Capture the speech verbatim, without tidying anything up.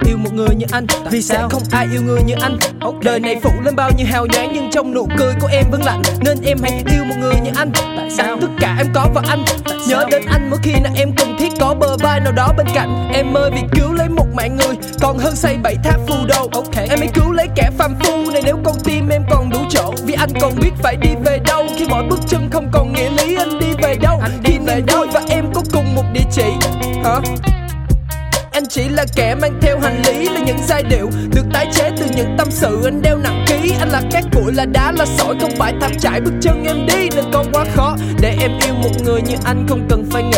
yêu một người như anh. Vì sẽ không ai yêu người như anh. Đời này phủ lên bao nhiêu hào nhoáng, nhưng trong nụ cười của em vẫn lạnh. Nên em hãy yêu một người như anh. Tại sao tất cả em có vào anh? Nhớ đến anh mỗi khi nào em cần thiết có bờ vai nào đó bên cạnh. Em ơi, vì cứu lấy một mạng người còn hơn xây bảy tháp phù đầu. Em hãy cứu lấy kẻ phàm phu này nếu con tim em còn đủ chỗ. Vì anh còn biết phải đi về đâu khi mỗi bước chân không còn nghĩa lý. Anh đi về đâu khi niềm vui và em có cùng một địa chỉ hả? Anh chỉ là kẻ mang theo hành lý, là những giai điệu được tái chế từ những tâm sự anh đeo nặng ký. Anh là cát bụi, là đá, là sỏi, không phải thảm trải bước chân em đi. Nên con quá khó để em yêu một người như anh, không cần phải nghĩ